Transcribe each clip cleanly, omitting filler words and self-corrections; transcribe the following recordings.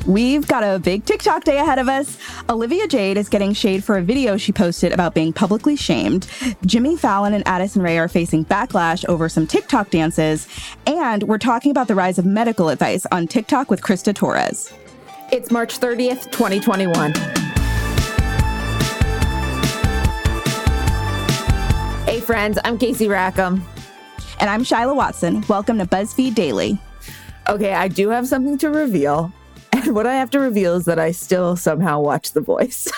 We've got a big TikTok day ahead of us. Olivia Jade is getting shade for a video she posted about being publicly shamed. Jimmy Fallon and Addison Rae are facing backlash over some TikTok dances. And we're talking about the rise of medical advice on TikTok with Krista Torres. It's March 30th, 2021. Hey friends, I'm Casey Rackham. And I'm Shyla Watson. Welcome to BuzzFeed Daily. Okay, I do have something to reveal. And what I have to reveal is that I still somehow watch The Voice.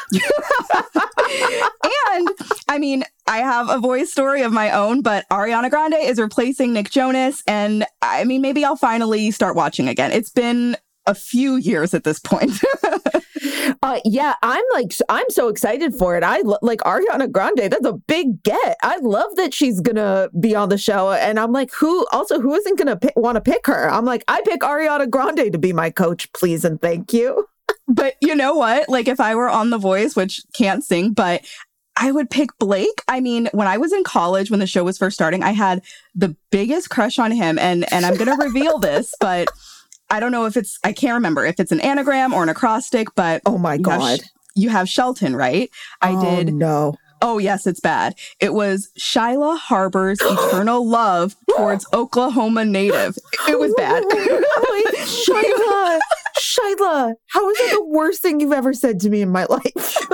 And, I mean, I have a Voice story of my own, but Ariana Grande is replacing Nick Jonas. And, I mean, maybe I'll finally start watching again. It's been a few years at this point. Yeah, I'm so excited for it. I like Ariana Grande. That's a big get. I love that she's gonna be on the show, and I'm like, who isn't gonna want to pick her? I'm like, I pick Ariana Grande to be my coach, please and thank you. But you know what? Like, if I were on The Voice, which can't sing, but I would pick Blake. I mean, when I was in college, when the show was first starting, I had the biggest crush on him, and I'm gonna reveal this, but I don't know if I can't remember if it's an anagram or an acrostic, but oh my God. You have Shelton, right? No. Oh, yes, it's bad. It was Shyla Harbor's eternal love towards Oklahoma native. It was bad. Shyla, how is that the worst thing you've ever said to me in my life?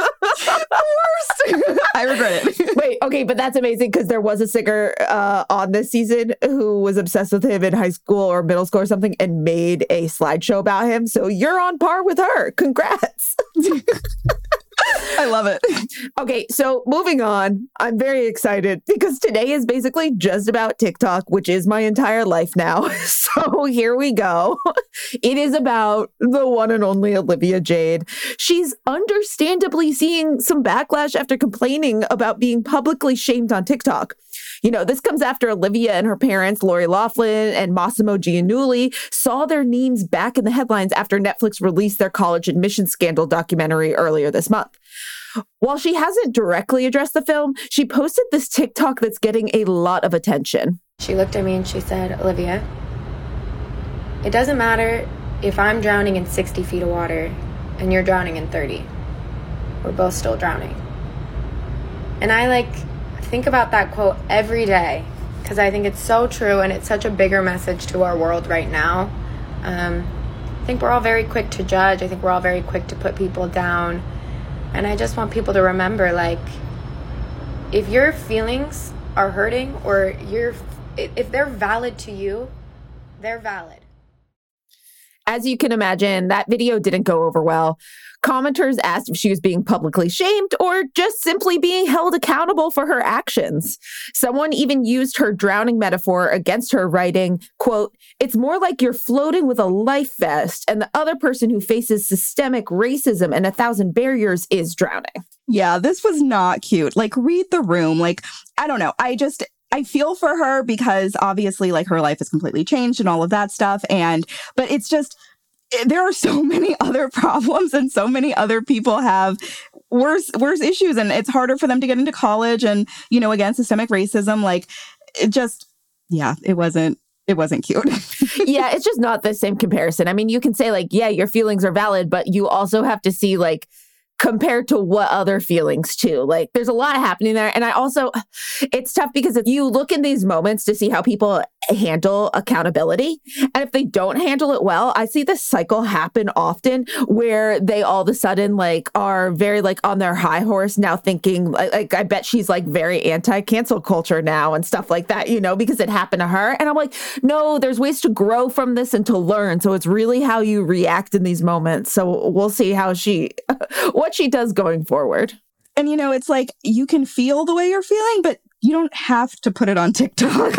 Worst. I regret it. Wait, okay, but that's amazing because there was a singer on this season who was obsessed with him in high school or middle school or something and made a slideshow about him. So you're on par with her. Congrats. I love it. Okay, so moving on, I'm very excited because today is basically just about TikTok, which is my entire life now. So here we go. It is about the one and only Olivia Jade. She's understandably seeing some backlash after complaining about being publicly shamed on TikTok. You know, this comes after Olivia and her parents, Lori Loughlin and Massimo Giannulli, saw their names back in the headlines after Netflix released their college admissions scandal documentary earlier this month. While she hasn't directly addressed the film, she posted this TikTok that's getting a lot of attention. She looked at me and she said, "Olivia, it doesn't matter if I'm drowning in 60 feet of water and you're drowning in 30. We're both still drowning." And I think about that quote every day because I think it's so true and it's such a bigger message to our world right now. I think we're all very quick to judge. I think we're all very quick to put people down. And I just want people to remember, if your feelings are hurting or if they're valid to you, they're valid. As you can imagine, that video didn't go over well. Commenters asked if she was being publicly shamed or just simply being held accountable for her actions. Someone even used her drowning metaphor against her, writing, quote, "It's more like you're floating with a life vest and the other person who faces systemic racism and 1,000 barriers is drowning." Yeah, this was not cute. Read the room. I don't know. I feel for her because obviously her life has completely changed and all of that stuff. But it's just, there are so many other problems and so many other people have worse issues. And it's harder for them to get into college and, again, systemic racism. It wasn't cute. Yeah, it's just not the same comparison. I mean, you can say yeah, your feelings are valid, but you also have to see compared to what other feelings too. There's a lot happening there. And it's tough because if you look in these moments to see how people handle accountability, and if they don't handle it well, I see this cycle happen often where they all of a sudden are very on their high horse now thinking I bet she's very anti-cancel culture now and stuff like that, because it happened to her. And I'm like, no, there's ways to grow from this and to learn. So it's really how you react in these moments. So we'll see how what she does going forward. And, it's you can feel the way you're feeling, but you don't have to put it on TikTok.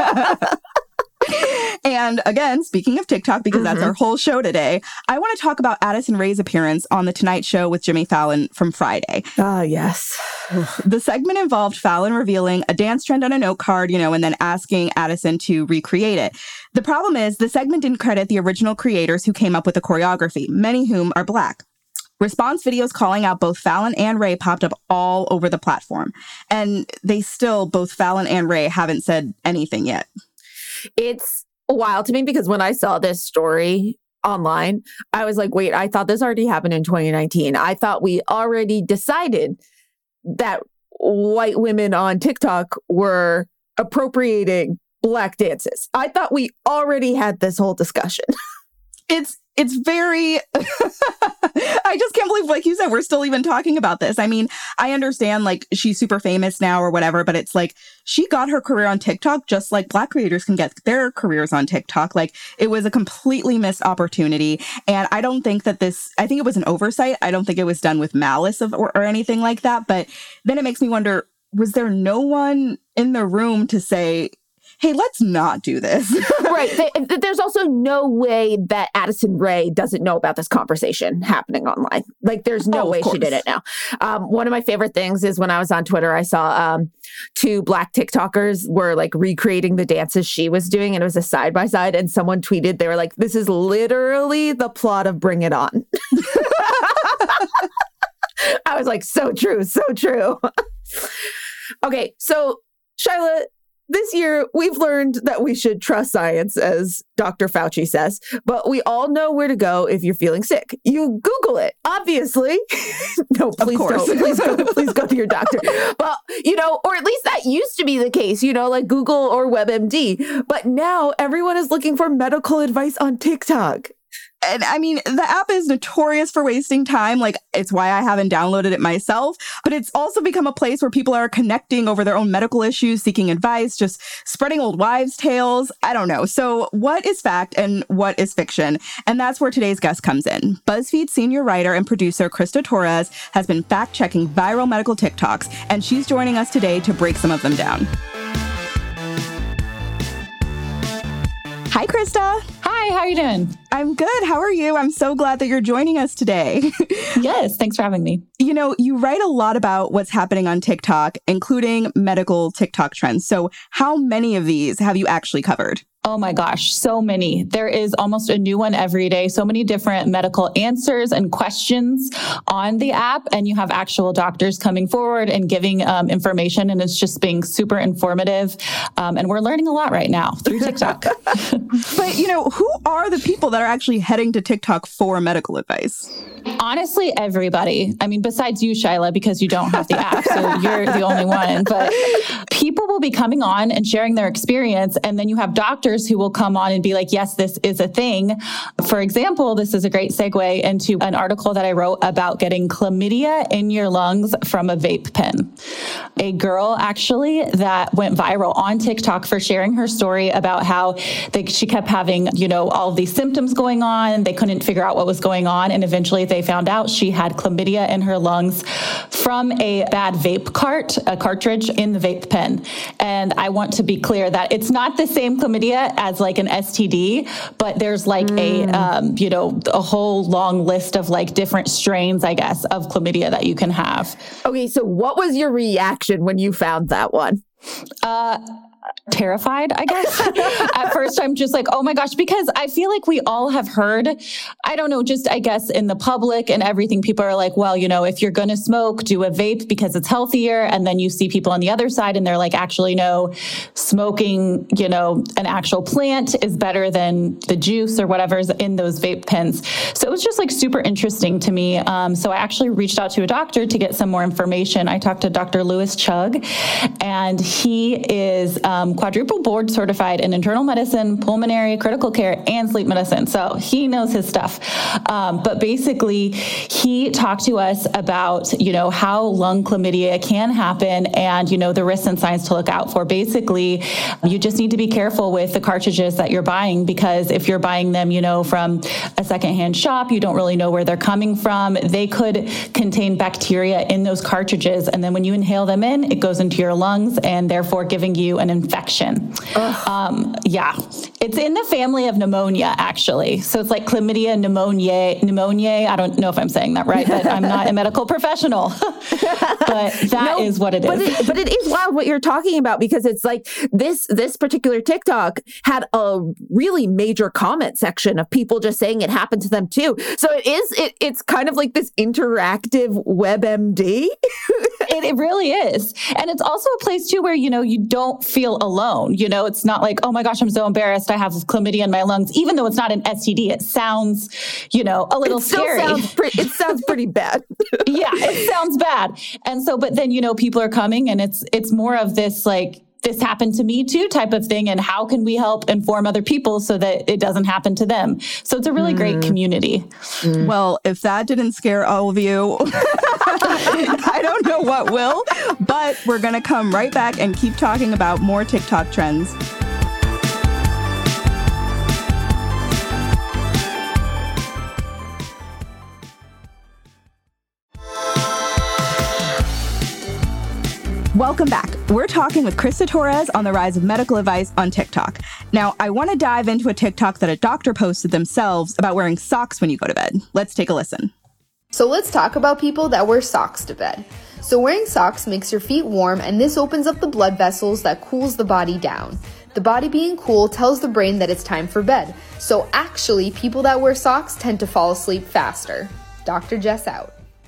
And again, speaking of TikTok, because that's our whole show today, I want to talk about Addison Rae's appearance on The Tonight Show with Jimmy Fallon from Friday. Ah, yes. The segment involved Fallon revealing a dance trend on a note card, and then asking Addison to recreate it. The problem is the segment didn't credit the original creators who came up with the choreography, many whom are Black. Response videos calling out both Fallon and Rae popped up all over the platform. And both Fallon and Rae haven't said anything yet. It's wild to me because when I saw this story online, I was like, wait, I thought this already happened in 2019. I thought we already decided that white women on TikTok were appropriating Black dances. I thought we already had this whole discussion. It's very, I just can't believe, like you said, we're still even talking about this. I mean, I understand like she's super famous now or whatever, but it's like she got her career on TikTok just like Black creators can get their careers on TikTok. Like it was a completely missed opportunity. And I don't think that I think it was an oversight. I don't think it was done with malice or anything like that. But then it makes me wonder, was there no one in the room to say, hey, let's not do this? Right. There's also no way that Addison Rae doesn't know about this conversation happening online. Like, there's no way she didn't know. One of my favorite things is when I was on Twitter, I saw 2 Black TikTokers were like recreating the dances she was doing, and it was a side-by-side, and someone tweeted, they were like, this is literally the plot of Bring It On. I was like, so true, so true. Okay, so Shyla, this year, we've learned that we should trust science, as Dr. Fauci says, but we all know where to go if you're feeling sick. You Google it, obviously. No, please don't. Please go to your doctor. But, or at least that used to be the case, like Google or WebMD. But now everyone is looking for medical advice on TikTok. And I mean, the app is notorious for wasting time. Like, it's why I haven't downloaded it myself. But it's also become a place where people are connecting over their own medical issues, seeking advice, just spreading old wives' tales. I don't know. So what is fact and what is fiction? And that's where today's guest comes in. BuzzFeed senior writer and producer Krista Torres has been fact-checking viral medical TikToks, and she's joining us today to break some of them down. Hi, Krista. Hi, how are you doing? I'm good. How are you? I'm so glad that you're joining us today. Yes, thanks for having me. You write a lot about what's happening on TikTok, including medical TikTok trends. So how many of these have you actually covered? Oh my gosh, so many. There is almost a new one every day. So many different medical answers and questions on the app. And you have actual doctors coming forward and giving information. And it's just being super informative. And we're learning a lot right now through TikTok. But, who are the people that are actually heading to TikTok for medical advice? Honestly, everybody. I mean, besides you, Shyla, because you don't have the app, so you're the only one. But people will be coming on and sharing their experience. And then you have doctors who will come on and be like, yes, this is a thing. For example, this is a great segue into an article that I wrote about getting chlamydia in your lungs from a vape pen. A girl actually that went viral on TikTok for sharing her story about how she kept having, all of these symptoms going on. They couldn't figure out what was going on. And eventually they found out she had chlamydia in her lungs from a bad vape a cartridge in the vape pen. And I want to be clear that it's not the same chlamydia as like an STD, but there's like a whole long list of like different strains, I guess, of chlamydia that you can have. Okay, so what was your reaction when you found that one? Terrified, I guess. At first, I'm just like, oh my gosh, because I feel like we all have heard, I don't know, just I guess in the public and everything, people are like, well, if you're going to smoke, do a vape because it's healthier. And then you see people on the other side and they're like, actually, no, smoking, an actual plant is better than the juice or whatever's in those vape pens. So it was just like super interesting to me. So I actually reached out to a doctor to get some more information. I talked to Dr. Louis Chugg, and he is quadruple board certified in internal medicine, pulmonary, critical care, and sleep medicine. So he knows his stuff. But basically, he talked to us about, how lung chlamydia can happen and, the risks and signs to look out for. Basically, you just need to be careful with the cartridges that you're buying, because if you're buying them, from a secondhand shop, you don't really know where they're coming from. They could contain bacteria in those cartridges. And then when you inhale them in, it goes into your lungs and therefore giving you an infection. Yeah, it's in the family of pneumonia, actually. So it's like chlamydia pneumoniae. I don't know if I'm saying that right, but I'm not a medical professional. But that is what it is. But it is wild what you're talking about, because it's like this particular TikTok had a really major comment section of people just saying it happened to them too. So it's kind of like this interactive WebMD. It really is. And it's also a place too where, you don't feel alone. It's not like, oh my gosh, I'm so embarrassed. I have chlamydia in my lungs, even though it's not an STD. It sounds, a little scary. It sounds pretty bad. Yeah, it sounds bad. And so, but then, people are coming and it's more of this like, this happened to me too type of thing. And how can we help inform other people so that it doesn't happen to them? So it's a really great community. Well, if that didn't scare all of you, I don't know what will, but we're going to come right back and keep talking about more TikTok trends. Welcome back. We're talking with Krista Torres on the rise of medical advice on TikTok. Now, I want to dive into a TikTok that a doctor posted themselves about wearing socks when you go to bed. Let's take a listen. So let's talk about people that wear socks to bed. So wearing socks makes your feet warm, and this opens up the blood vessels that cools the body down. The body being cool tells the brain that it's time for bed. So actually, people that wear socks tend to fall asleep faster. Dr. Jess out.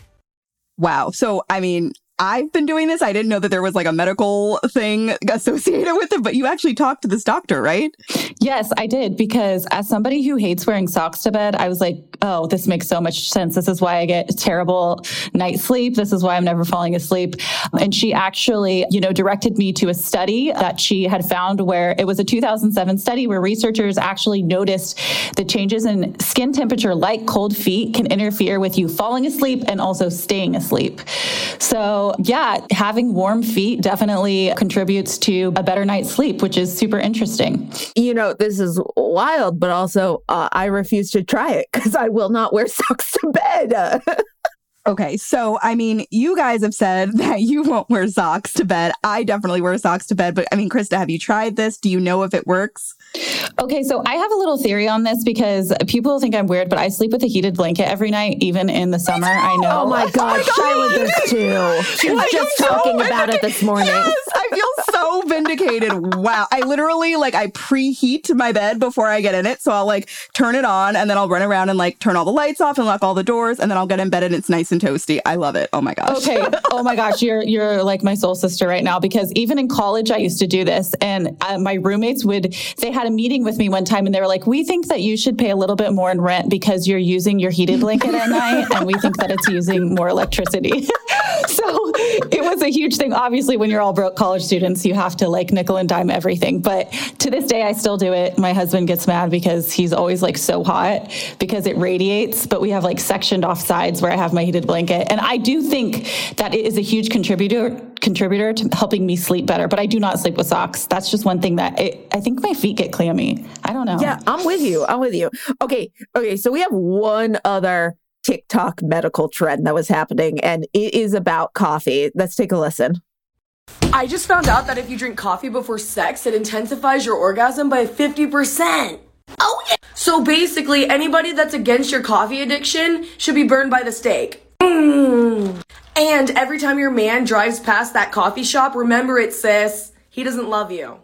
Wow. So, I've been doing this. I didn't know that there was like a medical thing associated with it, but you actually talked to this doctor, right? Yes, I did. Because as somebody who hates wearing socks to bed, I was like, oh, this makes so much sense. This is why I get terrible night sleep. This is why I'm never falling asleep. And she actually, directed me to a study that she had found where it was a 2007 study where researchers actually noticed the changes in skin temperature like cold feet can interfere with you falling asleep and also staying asleep. So yeah, having warm feet definitely contributes to a better night's sleep, which is super interesting. This is wild, but also I refuse to try it because I will not wear socks to bed. Okay, so, you guys have said that you won't wear socks to bed. I definitely wear socks to bed. But, Krista, have you tried this? Do you know if it works? Okay, so I have a little theory on this because people think I'm weird, but I sleep with a heated blanket every night, even in the summer. I know. Oh my God, Shyla does too. She was just talking about it this morning. Yes, I feel so vindicated. Wow. I literally, I preheat my bed before I get in it. So I'll, turn it on, and then I'll run around and, turn all the lights off and lock all the doors, and then I'll get in bed and it's nice and toasty. I love it. Oh my gosh. Okay. Oh my gosh. You're like my soul sister right now, because even in college, I used to do this, and my roommates they had a meeting with me one time and they were like, we think that you should pay a little bit more in rent because you're using your heated blanket at night. And we think that it's using more electricity. So it was a huge thing. Obviously, when you're all broke college students, you have to nickel and dime everything. But to this day, I still do it. My husband gets mad because he's always so hot because it radiates, but we have sectioned off sides where I have my heated blanket. And I do think that it is a huge contributor to helping me sleep better, but I do not sleep with socks. That's just one thing that I think my feet get clammy. I don't know. Yeah, I'm with you. Okay. So we have one other TikTok medical trend that was happening, and it is about coffee. Let's take a listen. I just found out that if you drink coffee before sex, it intensifies your orgasm by 50%. Oh, yeah. So basically, anybody that's against your coffee addiction should be burned by the stake. And every time your man drives past that coffee shop, remember it, sis. He doesn't love you.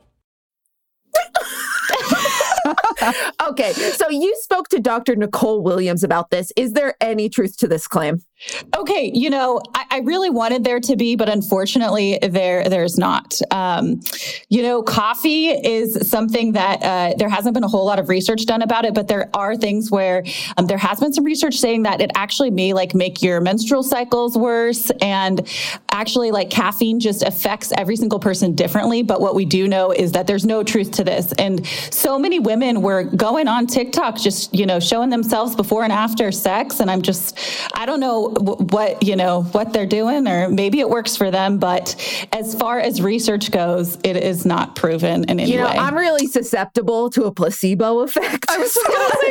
Okay, so you spoke to Dr. Nicole Williams about this. Is there any truth to this claim? Okay, I really wanted there to be, but unfortunately there's not. Coffee is something that there hasn't been a whole lot of research done about it, but there are things where there has been some research saying that it actually may make your menstrual cycles worse, and actually caffeine just affects every single person differently. But what we do know is that there's no truth to this. And so many women were going on TikTok, just, showing themselves before and after sex. And I don't know what they're doing, or maybe it works for them. But as far as research goes, it is not proven in any way. I'm really susceptible to a placebo effect. I was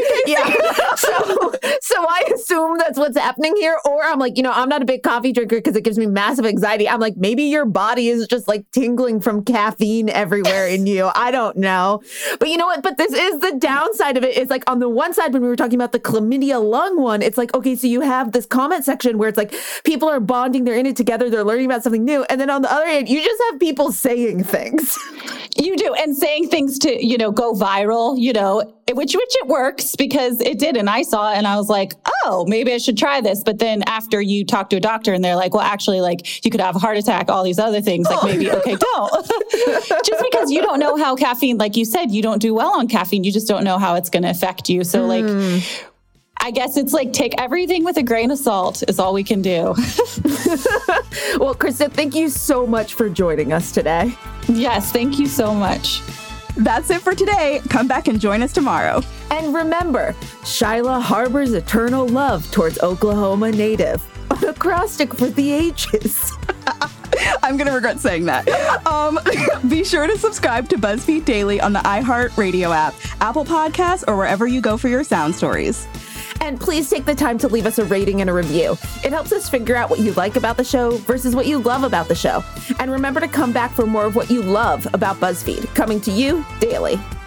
So I assume that's what's happening here. Or I'm I'm not a big coffee drinker because it gives me massive anxiety. I'm maybe your body is just tingling from caffeine everywhere in you. I don't know. But you know what? But this is the downside of it. It's on the one side, when we were talking about the chlamydia lung one, it's okay, so you have this comment section where it's like people are bonding, they're in it together, they're learning about something new. And then on the other hand, you just have people saying things. You do. And saying things to, go viral, which it works because it did. And I saw it and I was like, oh, maybe I should try this. But then after you talk to a doctor and they're like, well, actually, like you could have a heart attack, all these other things, like maybe, okay, don't. Just because you don't know how caffeine, like you said, you don't do well on caffeine. You just don't know how it's going to affect you. So I guess it's like take everything with a grain of salt is all we can do. Well, Krista, thank you so much for joining us today. Yes, thank you so much. That's it for today. Come back and join us tomorrow. And remember, Shyla harbors eternal love towards Oklahoma native. An acrostic for the ages. I'm going to regret saying that. Be sure to subscribe to BuzzFeed Daily on the iHeartRadio app, Apple Podcasts, or wherever you go for your sound stories. And please take the time to leave us a rating and a review. It helps us figure out what you like about the show versus what you love about the show. And remember to come back for more of what you love about BuzzFeed, coming to you daily.